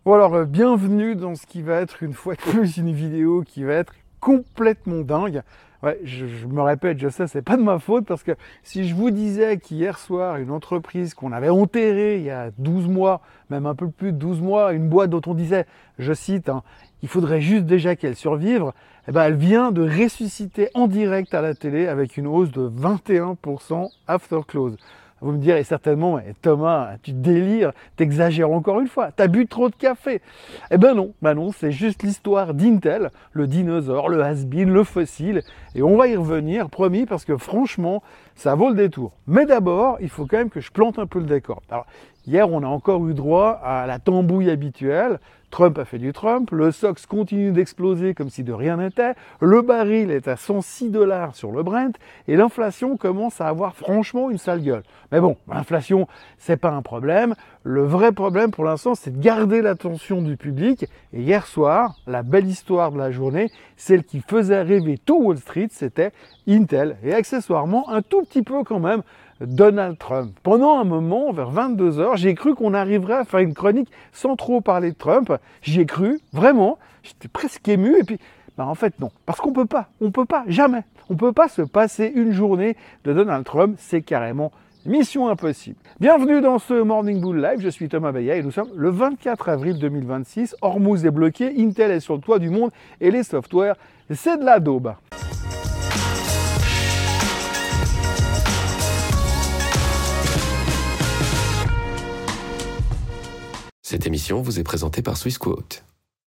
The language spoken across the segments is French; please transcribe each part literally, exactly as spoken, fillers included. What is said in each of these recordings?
Bon alors, euh, bienvenue dans ce qui va être une fois de plus une vidéo qui va être complètement dingue. Ouais, je, je me répète, je sais, c'est pas de ma faute parce que si je vous disais qu'hier soir, une entreprise qu'on avait enterrée il y a douze mois, même un peu plus de douze mois, une boîte dont on disait, je cite, hein, il faudrait juste déjà qu'elle survive, eh ben, elle vient de ressusciter en direct à la télé avec une hausse de vingt et un pour cent after close. Vous me direz certainement, eh, Thomas, tu délires, t'exagères encore une fois, t'as bu trop de café. Eh ben non, ben non, c'est juste l'histoire d'Intel, le dinosaure, le has-been, le fossile, et on va y revenir, promis, parce que franchement, ça vaut le détour. Mais d'abord, il faut quand même que je plante un peu le décor. Alors, hier, on a encore eu droit à la tambouille habituelle. Trump a fait du Trump, le S O X continue d'exploser comme si de rien n'était, le baril est à cent six dollars sur le Brent et l'inflation commence à avoir franchement une sale gueule. Mais bon, l'inflation, c'est pas un problème. Le vrai problème pour l'instant, c'est de garder l'attention du public. Et hier soir, la belle histoire de la journée, celle qui faisait rêver tout Wall Street, c'était Intel. Et accessoirement, un tout petit peu quand même, Donald Trump. Pendant un moment, vers vingt-deux heures, j'ai cru qu'on arriverait à faire une chronique sans trop parler de Trump. J'y ai cru, vraiment. J'étais presque ému. Et puis, ben en fait, non. Parce qu'on peut pas. On peut pas, jamais. On peut pas se passer une journée de Donald Trump. C'est carrément mission impossible. Bienvenue dans ce Morning Bull Live. Je suis Thomas Beillat et nous sommes le vingt-quatre avril deux mille vingt-six. Hormuz est bloqué. Intel est sur le toit du monde et les softwares, c'est de la daube. Cette émission vous est présentée par Swissquote.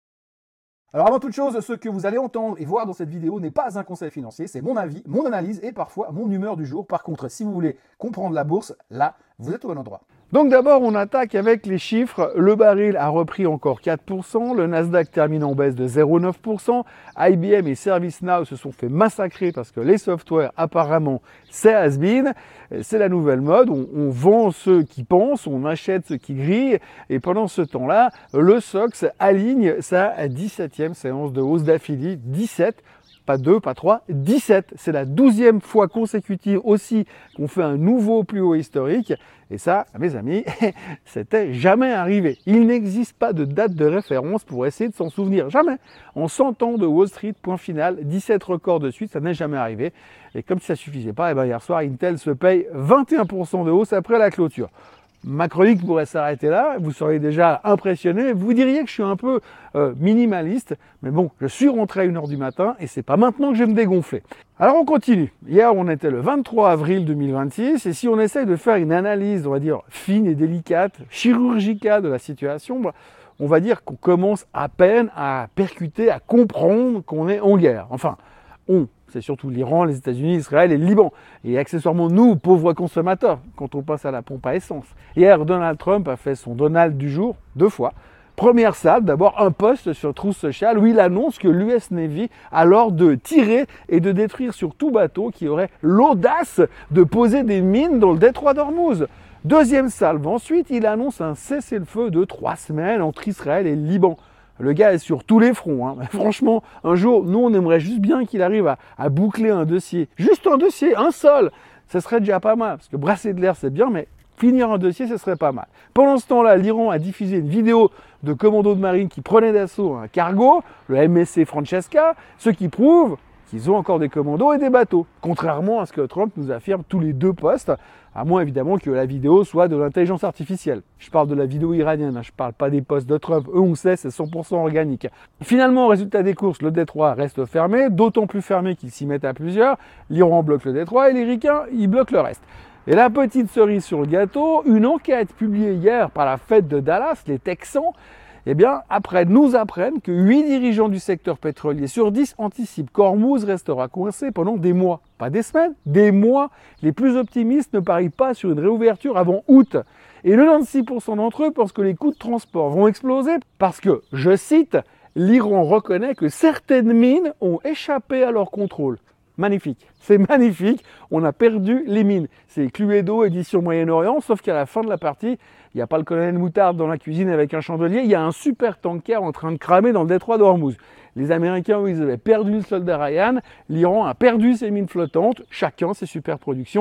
Alors avant toute chose, ce que vous allez entendre et voir dans cette vidéo n'est pas un conseil financier, c'est mon avis, mon analyse et parfois mon humeur du jour. Par contre, si vous voulez comprendre la bourse, là, vous êtes au bon endroit. Donc d'abord, on attaque avec les chiffres. Le baril a repris encore quatre pour cent, le Nasdaq termine en baisse de zéro virgule neuf pour cent, I B M et ServiceNow se sont fait massacrer parce que les softwares, apparemment, c'est has-been, c'est la nouvelle mode, on, on vend ceux qui pensent, on achète ceux qui grillent, et pendant ce temps-là, le S O X aligne sa dix-septième séance de hausse d'affilée, dix-sept. Pas deux, pas trois, dix-sept. C'est la douzième fois consécutive aussi qu'on fait un nouveau plus haut historique. Et ça, mes amis, c'était jamais arrivé. Il n'existe pas de date de référence pour essayer de s'en souvenir. Jamais. En cent ans de Wall Street, point final, dix-sept records de suite, ça n'est jamais arrivé. Et comme si ça suffisait pas, et ben hier soir, Intel se paye vingt et un pour cent de hausse après la clôture. Ma chronique pourrait s'arrêter là, vous seriez déjà impressionné, vous diriez que je suis un peu euh, minimaliste, mais bon, je suis rentré à une heure du matin et c'est pas maintenant que je vais me dégonfler. Alors on continue. Hier, on était le vingt-trois avril deux mille vingt-six et si on essaye de faire une analyse, on va dire, fine et délicate, chirurgicale de la situation, on va dire qu'on commence à peine à percuter, à comprendre qu'on est en guerre. Enfin, on. C'est surtout l'Iran, les États-Unis, Israël et le Liban. Et accessoirement, nous, pauvres consommateurs, quand on passe à la pompe à essence. Hier, Donald Trump a fait son Donald du jour, deux fois. Première salle, d'abord un post sur Truth Social où il annonce que l'U S Navy a l'ordre de tirer et de détruire sur tout bateau qui aurait l'audace de poser des mines dans le détroit d'Ormuz. Deuxième salve, ensuite, il annonce un cessez-le-feu de trois semaines entre Israël et le Liban. Le gars est sur tous les fronts. Hein. Franchement, un jour, nous, on aimerait juste bien qu'il arrive à, à boucler un dossier. Juste un dossier, un seul. Ce serait déjà pas mal. Parce que brasser de l'air, c'est bien, mais finir un dossier, ce serait pas mal. Pendant ce temps-là, l'Iran a diffusé une vidéo de commandos de marine qui prenaient d'assaut un cargo, le M S C Francesca, ce qui prouve qu'ils ont encore des commandos et des bateaux. Contrairement à ce que Trump nous affirme tous les deux postes, à moins évidemment que la vidéo soit de l'intelligence artificielle. Je parle de la vidéo iranienne, hein, je ne parle pas des postes de Trump. Eux, on sait, c'est cent pour cent organique. Finalement, au résultat des courses, le détroit reste fermé, d'autant plus fermé qu'ils s'y mettent à plusieurs. L'Iran bloque le détroit et les Ricains, ils bloquent le reste. Et la petite cerise sur le gâteau, une enquête publiée hier par la Fed de Dallas, les Texans, eh bien, après, nous apprennent que huit dirigeants du secteur pétrolier sur dix anticipent qu'Hormuz restera coincé pendant des mois. Pas des semaines, des mois. Les plus optimistes ne parient pas sur une réouverture avant août. Et quatre-vingt-six pour cent d'entre eux pensent que les coûts de transport vont exploser parce que, je cite, l'Iran reconnaît que certaines mines ont échappé à leur contrôle. Magnifique, c'est magnifique, on a perdu les mines. C'est Cluedo, édition Moyen-Orient, sauf qu'à la fin de la partie, il n'y a pas le colonel Moutarde dans la cuisine avec un chandelier, il y a un super tanker en train de cramer dans le détroit d'Ormuz. Les Américains, eux, ils avaient perdu le soldat Ryan, l'Iran a perdu ses mines flottantes, chacun ses super productions.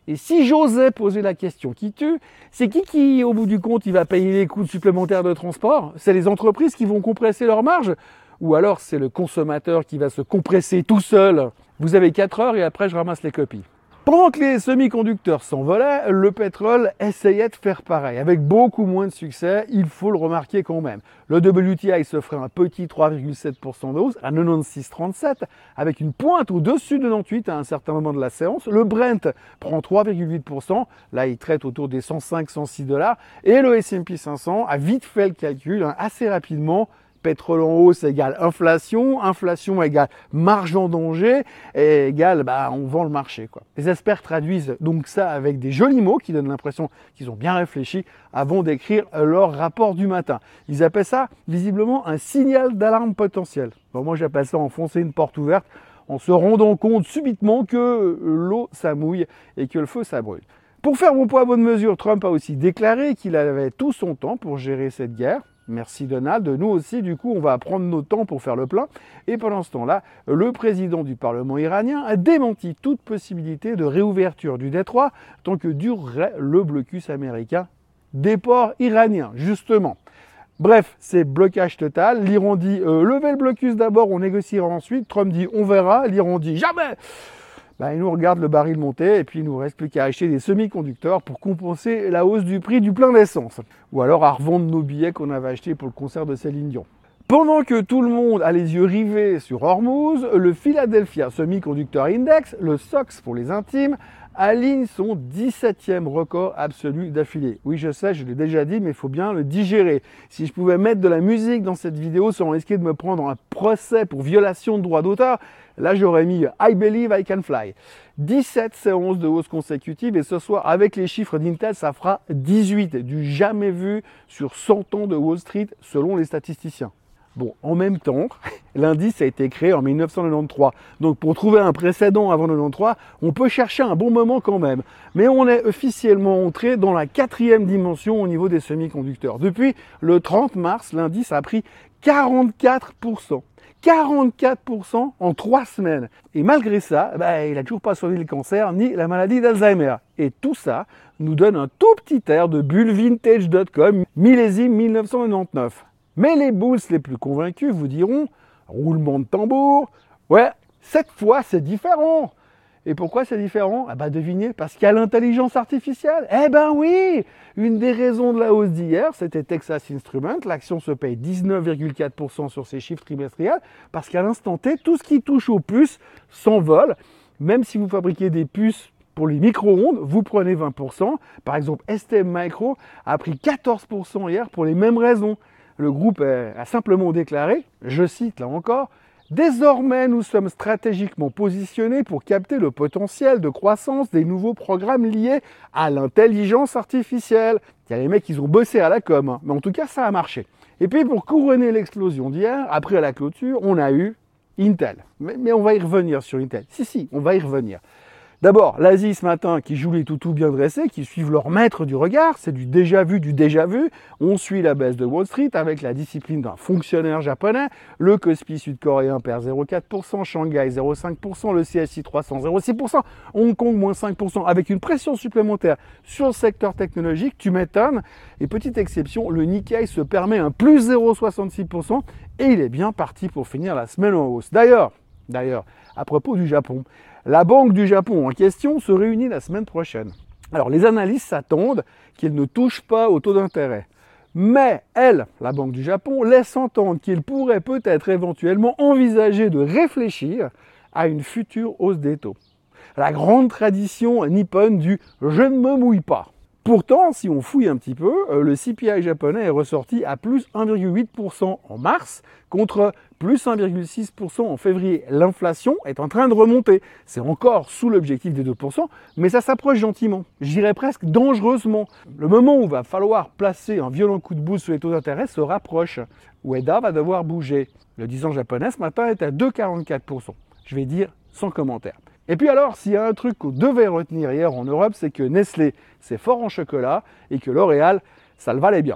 Et si j'osais poser la question qui tue, c'est qui qui, au bout du compte, il va payer les coûts supplémentaires de transport? C'est les entreprises qui vont compresser leurs marges? Ou alors c'est le consommateur qui va se compresser tout seul? Vous avez quatre heures et après je ramasse les copies. Pendant que les semi-conducteurs s'envolaient, le pétrole essayait de faire pareil, avec beaucoup moins de succès, il faut le remarquer quand même. Le W T I se ferait un petit trois virgule sept pour cent de hausse à quatre-vingt-seize virgule trente-sept, avec une pointe au-dessus de quatre-vingt-dix-huit à un certain moment de la séance. Le Brent prend trois virgule huit pour cent, là il traite autour des cent cinq à cent six dollars, et le S and P cinq cents a vite fait le calcul, hein, assez rapidement. Pétrole en hausse égale inflation, inflation égale marge en danger, et égale bah, on vend le marché, quoi. Les experts traduisent donc ça avec des jolis mots qui donnent l'impression qu'ils ont bien réfléchi avant d'écrire leur rapport du matin. Ils appellent ça visiblement un signal d'alarme potentiel. Bon, moi j'appelle ça enfoncer une porte ouverte en se rendant compte subitement que l'eau ça mouille et que le feu ça brûle. Pour faire bon poids bonne mesure, Trump a aussi déclaré qu'il avait tout son temps pour gérer cette guerre. Merci Donald. Nous aussi, du coup, on va prendre nos temps pour faire le plein. Et pendant ce temps-là, le président du Parlement iranien a démenti toute possibilité de réouverture du détroit tant que durerait le blocus américain des ports iraniens, justement. Bref, c'est blocage total. L'Iran dit euh, levez le blocus d'abord, on négociera ensuite. Trump dit on verra. L'Iran dit jamais. Ben, il nous regarde le baril monter et puis il nous reste plus qu'à acheter des semi-conducteurs pour compenser la hausse du prix du plein d'essence. Ou alors à revendre nos billets qu'on avait achetés pour le concert de Céline Dion. Pendant que tout le monde a les yeux rivés sur Hormuz, le Philadelphia Semiconductor Index, le S O X pour les intimes, aligne son dix-septième record absolu d'affilée. Oui, je sais, je l'ai déjà dit, mais il faut bien le digérer. Si je pouvais mettre de la musique dans cette vidéo sans risquer de me prendre un procès pour violation de droit d'auteur, là j'aurais mis « I believe I can fly ». dix-sept séances de hausse consécutives et ce soir, avec les chiffres d'Intel, ça fera dix-huit, du jamais vu sur cent ans de Wall Street selon les statisticiens. Bon, en même temps, l'indice a été créé en mille neuf cent quatre-vingt-treize. Donc pour trouver un précédent avant quatre-vingt-treize, on peut chercher un bon moment quand même. Mais on est officiellement entré dans la quatrième dimension au niveau des semi-conducteurs. Depuis le trente mars, l'indice a pris quarante-quatre pour cent. quarante-quatre pour cent en trois semaines. Et malgré ça, bah, il n'a toujours pas sauvé le cancer ni la maladie d'Alzheimer. Et tout ça nous donne un tout petit air de bulle vintage point com, millésime mille neuf cent quatre-vingt-dix-neuf. Mais les bulls les plus convaincus vous diront, roulement de tambour, ouais, cette fois c'est différent. Et pourquoi c'est différent? Ah bah devinez, parce qu'il y a l'intelligence artificielle. Eh ben oui, une des raisons de la hausse d'hier, c'était Texas Instruments. L'action se paye dix-neuf virgule quatre pour cent sur ses chiffres trimestriels, parce qu'à l'instant T, tout ce qui touche aux puces s'envole. Même si vous fabriquez des puces pour les micro-ondes, vous prenez vingt pour cent. Par exemple, S T M Micro a pris quatorze pour cent hier pour les mêmes raisons. Le groupe a simplement déclaré, je cite là encore, « Désormais, nous sommes stratégiquement positionnés pour capter le potentiel de croissance des nouveaux programmes liés à l'intelligence artificielle. » Il y a les mecs, ils ont bossé à la com, hein. Mais en tout cas, ça a marché. Et puis, pour couronner l'explosion d'hier, après la clôture, on a eu Intel. Mais, mais on va y revenir sur Intel. Si, si, on va y revenir. D'abord, l'Asie ce matin qui joue les toutous bien dressés, qui suivent leur maître du regard, c'est du déjà vu, du déjà vu. On suit la baisse de Wall Street avec la discipline d'un fonctionnaire japonais. Le Kospi sud-coréen perd zéro virgule quatre pour cent, Shanghai zéro virgule cinq pour cent, le C S I trois cents zéro virgule six pour cent, Hong Kong moins cinq pour cent, avec une pression supplémentaire sur le secteur technologique, tu m'étonnes. Et petite exception, le Nikkei se permet un plus zéro virgule soixante-six pour cent et il est bien parti pour finir la semaine en hausse. D'ailleurs, d'ailleurs, à propos du Japon, la Banque du Japon en question se réunit la semaine prochaine. Alors, les analystes s'attendent qu'il ne touche pas au taux d'intérêt. Mais elle, la Banque du Japon, laisse entendre qu'il pourrait peut-être éventuellement envisager de réfléchir à une future hausse des taux. La grande tradition nippone du « je ne me mouille pas ». Pourtant, si on fouille un petit peu, le C P I japonais est ressorti à plus un virgule huit pour cent en mars contre plus un virgule six pour cent en février. L'inflation est en train de remonter. C'est encore sous l'objectif des deux pour cent, mais ça s'approche gentiment. J'irais presque dangereusement. Le moment où il va falloir placer un violent coup de boost sur les taux d'intérêt se rapproche. Ueda va devoir bouger. Le dix ans japonais ce matin est à deux virgule quarante-quatre pour cent. Je vais dire sans commentaire. Et puis alors, s'il y a un truc qu'on devait retenir hier en Europe, c'est que Nestlé, c'est fort en chocolat et que L'Oréal, ça le valait bien.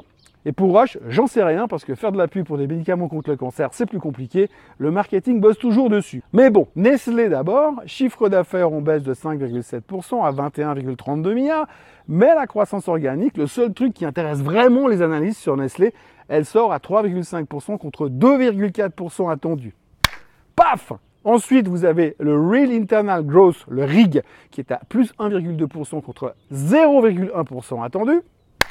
Et pour Roche, j'en sais rien parce que faire de la pub pour des médicaments contre le cancer, c'est plus compliqué. Le marketing bosse toujours dessus. Mais bon, Nestlé d'abord, chiffre d'affaires en baisse de cinq virgule sept pour cent à vingt et un virgule trente-deux milliards. Mais la croissance organique, le seul truc qui intéresse vraiment les analystes sur Nestlé, elle sort à trois virgule cinq pour cent contre deux virgule quatre pour cent attendu. Paf! Ensuite, vous avez le Real Internal Growth, le R I G, qui est à plus un virgule deux pour cent contre zéro virgule un pour cent attendu.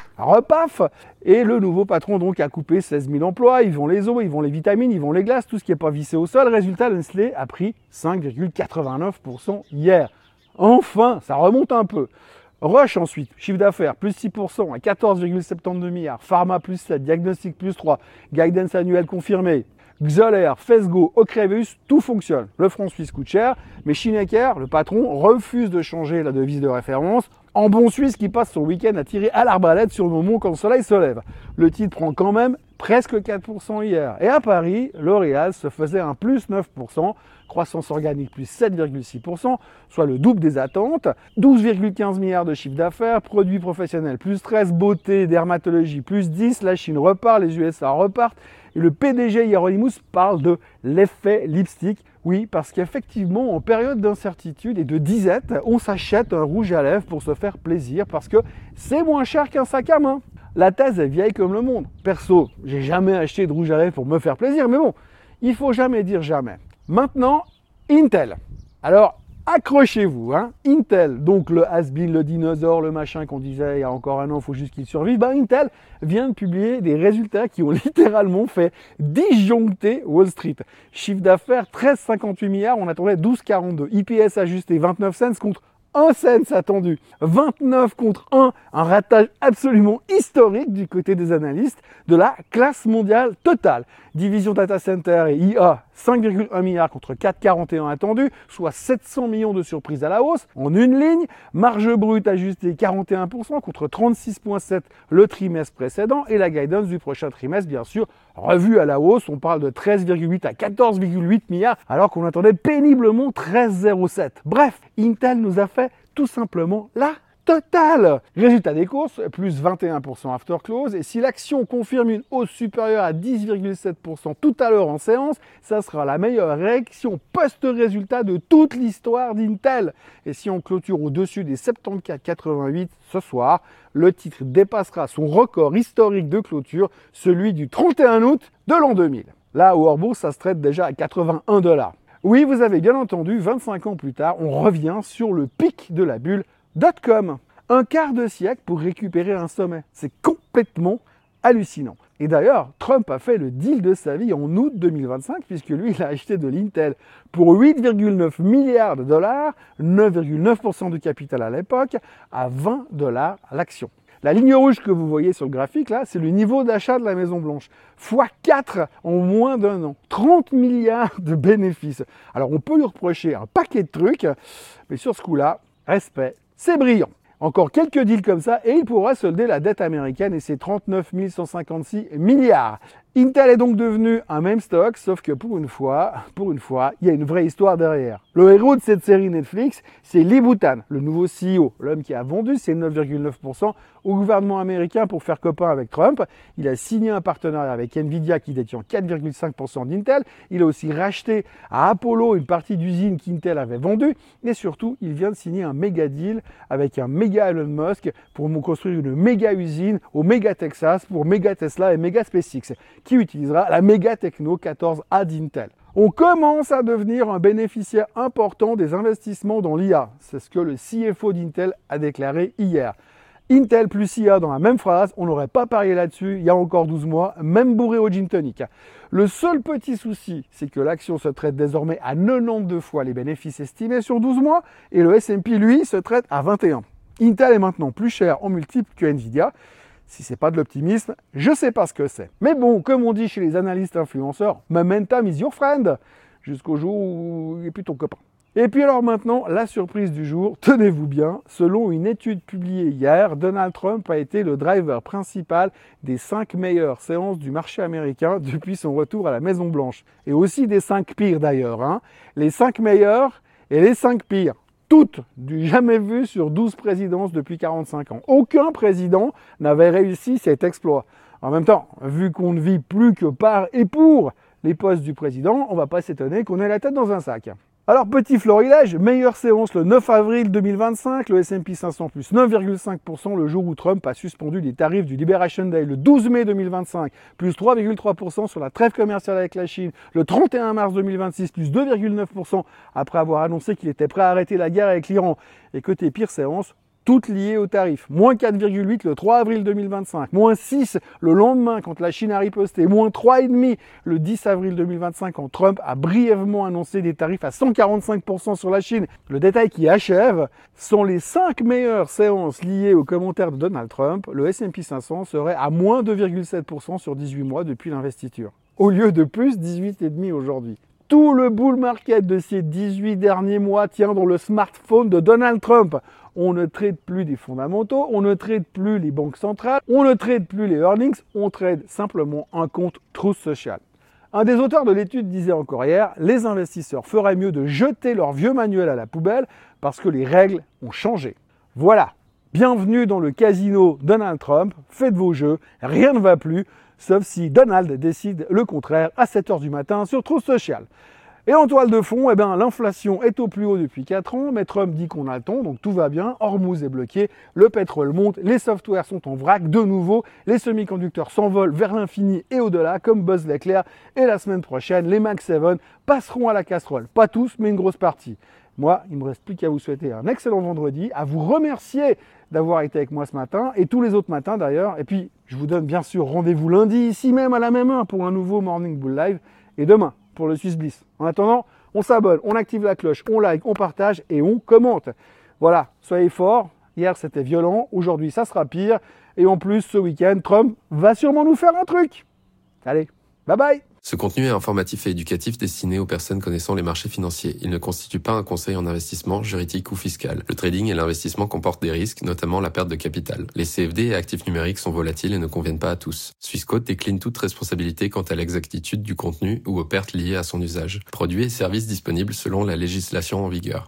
Repaf! Et le nouveau patron donc a coupé seize mille emplois, ils vont les os, ils vont les vitamines, ils vont les glaces, tout ce qui n'est pas vissé au sol. Résultat, Nestlé a pris cinq virgule quatre-vingt-neuf pour cent hier. Enfin, ça remonte un peu. Roche ensuite, chiffre d'affaires plus six pour cent à quatorze virgule soixante-douze milliards, Pharma plus sept, Diagnostic plus trois, Guidance annuel confirmé. Xolair, Fesgo, Ocrevus, tout fonctionne. Le franc suisse coûte cher, mais Schneecker, le patron, refuse de changer la devise de référence. En bon suisse qui passe son week-end à tirer à l'arbalète sur nos monts quand le soleil se lève. Le titre prend quand même presque quatre pour cent hier. Et à Paris, L'Oréal se faisait un plus neuf pour cent, croissance organique plus sept virgule six pour cent, soit le double des attentes, douze virgule quinze milliards de chiffre d'affaires, produits professionnels plus treize, beauté, dermatologie plus dix, la Chine repart, les U S A repartent, et le P D G Hieronymus parle de l'effet lipstick. Oui, parce qu'effectivement, en période d'incertitude et de disette, on s'achète un rouge à lèvres pour se faire plaisir parce que c'est moins cher qu'un sac à main. La thèse est vieille comme le monde. Perso, j'ai jamais acheté de rouge à lèvres pour me faire plaisir, mais bon, il faut jamais dire jamais. Maintenant, Intel. Alors, accrochez-vous, hein. Intel, donc le has-been, le dinosaure, le machin qu'on disait il y a encore un an, il faut juste qu'il survive. Ben, Intel vient de publier des résultats qui ont littéralement fait disjoncter Wall Street. Chiffre d'affaires treize virgule cinquante-huit milliards, on attendait douze virgule quarante-deux. I P S ajusté vingt-neuf cents contre un cent attendu. vingt-neuf contre un, un ratage absolument historique du côté des analystes de la classe mondiale totale. Division Data Center et I A, cinq virgule un milliards contre quatre virgule quarante et un attendu, soit sept cents millions de surprises à la hausse en une ligne. Marge brute ajustée quarante et un pour cent contre trente-six virgule sept le trimestre précédent et la guidance du prochain trimestre, bien sûr, revue à la hausse. On parle de treize virgule huit à quatorze virgule huit milliards alors qu'on attendait péniblement treize virgule zéro sept. Bref, Intel nous a fait tout simplement la totale. Résultat des courses, plus vingt et un pour cent after close. Et si l'action confirme une hausse supérieure à dix virgule sept pour cent tout à l'heure en séance, ça sera la meilleure réaction post-résultat de toute l'histoire d'Intel. Et si on clôture au-dessus des soixante-quatorze virgule quatre-vingt-huit ce soir, le titre dépassera son record historique de clôture, celui du trente et un août de l'an deux mille. Là, au hors-bourse, ça se traite déjà à quatre-vingt-un dollars. Oui, vous avez bien entendu, vingt-cinq ans plus tard, on revient sur le pic de la bulle dot-com. Un quart de siècle pour récupérer un sommet. C'est complètement hallucinant. Et d'ailleurs, Trump a fait le deal de sa vie en août deux mille vingt-cinq, puisque lui, il a acheté de l'Intel pour huit virgule neuf milliards de dollars, neuf virgule neuf pour cent du capital à l'époque, à vingt dollars l'action. La ligne rouge que vous voyez sur le graphique, là, c'est le niveau d'achat de la Maison-Blanche. fois quatre en moins d'un an. trente milliards de bénéfices. Alors, on peut lui reprocher un paquet de trucs, mais sur ce coup-là, respect, c'est brillant. Encore quelques deals comme ça et il pourra solder la dette américaine et ses trente-neuf mille cent cinquante-six milliards. Intel est donc devenu un meme stock, sauf que pour une fois, pour une fois, il y a une vraie histoire derrière. Le héros de cette série Netflix, c'est Lee Bhutan, le nouveau C E O, l'homme qui a vendu ses neuf virgule neuf pour cent au gouvernement américain pour faire copain avec Trump. Il a signé un partenariat avec Nvidia qui détient quatre virgule cinq pour cent d'Intel. Il a aussi racheté à Apollo une partie d'usine qu'Intel avait vendue. Et surtout, il vient de signer un méga deal avec un méga Elon Musk pour construire une méga usine au méga Texas pour méga Tesla et méga SpaceX, qui utilisera la méga Techno quatorze A d'Intel. On commence à devenir un bénéficiaire important des investissements dans l'I A. C'est ce que le C F O d'Intel a déclaré hier. Intel plus I A dans la même phrase, on n'aurait pas parié là-dessus il y a encore douze mois, même bourré au gin tonic. Le seul petit souci, c'est que l'action se traite désormais à quatre-vingt-douze fois les bénéfices estimés sur douze mois et le S and P, lui, se traite à vingt et un. Intel est maintenant plus cher en multiple que Nvidia. Si c'est pas de l'optimisme, je sais pas ce que c'est. Mais bon, comme on dit chez les analystes influenceurs, momentum is your friend, jusqu'au jour où il est plus ton copain. Et puis alors maintenant, la surprise du jour, tenez-vous bien, selon une étude publiée hier, Donald Trump a été le driver principal des cinq meilleures séances du marché américain depuis son retour à la Maison-Blanche. Et aussi des cinq pires d'ailleurs, hein. Les cinq meilleurs et les cinq pires. Toutes du jamais vu sur douze présidences depuis quarante-cinq ans. Aucun président n'avait réussi cet exploit. En même temps, vu qu'on ne vit plus que par et pour les postes du président, on ne va pas s'étonner qu'on ait la tête dans un sac. Alors, petit florilège, meilleure séance le neuf avril deux mille vingt-cinq, le S and P cinq cents plus neuf virgule cinq pour cent le jour où Trump a suspendu les tarifs du Liberation Day, le douze mai deux mille vingt-cinq, plus trois virgule trois pour cent sur la trêve commerciale avec la Chine, le trente et un mars deux mille vingt-six, plus deux virgule neuf pour cent après avoir annoncé qu'il était prêt à arrêter la guerre avec l'Iran. Et côté pire séance, toutes liées aux tarifs. Moins quatre virgule huit le trois avril deux mille vingt-cinq, moins six le lendemain quand la Chine a riposté, moins trois virgule cinq le dix avril deux mille vingt-cinq quand Trump a brièvement annoncé des tarifs à cent quarante-cinq pour cent sur la Chine. Le détail qui achève sont les cinq meilleures séances liées aux commentaires de Donald Trump. Le S and P cinq cents serait à moins deux virgule sept pour cent sur dix-huit mois depuis l'investiture, au lieu de plus dix-huit virgule cinq aujourd'hui. Tout le bull market de ces dix-huit derniers mois tient dans le smartphone de Donald Trump. On ne trade plus des fondamentaux, on ne trade plus les banques centrales, on ne trade plus les earnings, on trade simplement un compte Truth Social. Un des auteurs de l'étude disait encore hier, les investisseurs feraient mieux de jeter leur vieux manuel à la poubelle parce que les règles ont changé. Voilà, bienvenue dans le casino Donald Trump, faites vos jeux, rien ne va plus, sauf si Donald décide le contraire à sept heures du matin sur Truth Social. Et en toile de fond, eh ben, l'inflation est au plus haut depuis quatre ans, mais Trump dit qu'on a le temps, donc tout va bien, Hormuz est bloqué, le pétrole monte, les softwares sont en vrac de nouveau, les semi-conducteurs s'envolent vers l'infini et au-delà, comme Buzz l'éclair, et la semaine prochaine, les Mac sept passeront à la casserole. Pas tous, mais une grosse partie. Moi, il ne me reste plus qu'à vous souhaiter un excellent vendredi, à vous remercier d'avoir été avec moi ce matin, et tous les autres matins d'ailleurs, et puis je vous donne bien sûr rendez-vous lundi, ici même à la même heure, pour un nouveau Morning Bull Live, et demain, pour le Swiss Bliss. En attendant, on s'abonne, on active la cloche, on like, on partage et on commente. Voilà, soyez forts. Hier, c'était violent. Aujourd'hui, ça sera pire. Et en plus, ce week-end, Trump va sûrement nous faire un truc. Allez, bye bye. Ce contenu est informatif et éducatif destiné aux personnes connaissant les marchés financiers. Il ne constitue pas un conseil en investissement, juridique ou fiscal. Le trading et l'investissement comportent des risques, notamment la perte de capital. Les C F D et actifs numériques sont volatiles et ne conviennent pas à tous. Swissquote décline toute responsabilité quant à l'exactitude du contenu ou aux pertes liées à son usage. Produits et services disponibles selon la législation en vigueur.